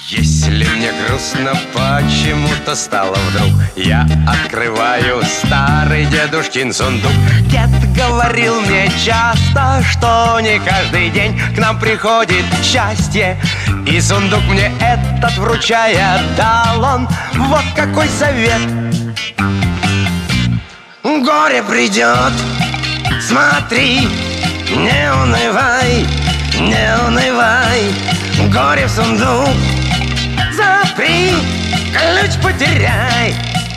Если мне грустно почему-то стало вдруг, я открываю старый дедушкин сундук. Дед говорил мне часто, что не каждый день к нам приходит счастье. И сундук мне этот вручая дал он вот какой совет. Горе придет, смотри, не унывай, не унывай. Горе в сундук запри, ключ потеряй.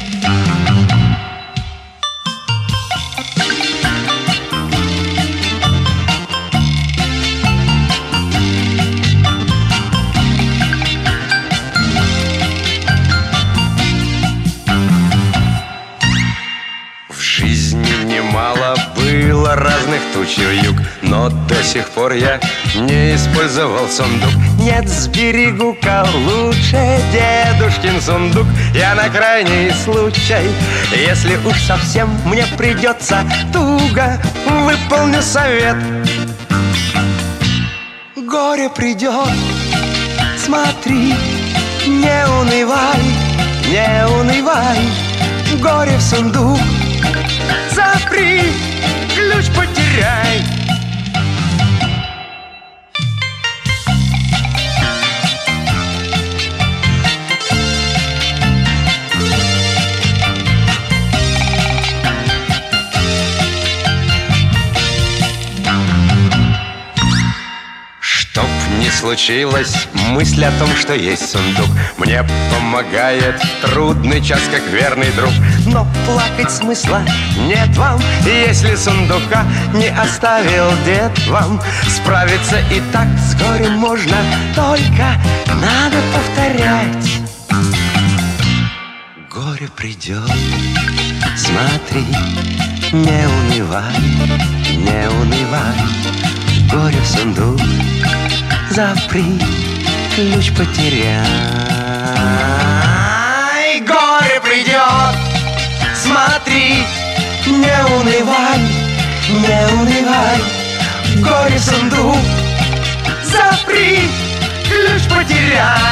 В жизни немало было разных туч и вьюг, но до сих пор я не использовал сундук. Нет, сберегу-ка лучше дедушкин сундук я на крайний случай. Если уж совсем мне придется туго, выполню совет. Горе придет, смотри, не унывай, не унывай. Горе в сундук запри, ключ потеряй. Чтоб не случилось, мысль о том, что есть сундук, мне помогает в трудный час, как верный друг. Но плакать смысла нет вам, если сундука не оставил дед вам. Справиться и так с горем можно, только надо повторять. Горе придет, смотри, не унывай, не унывай. Горе в сундук запри, ключ потеряй. Горе придет, смотри, не унывай, не унывай. Горе в сундук запри, ключ потеряй.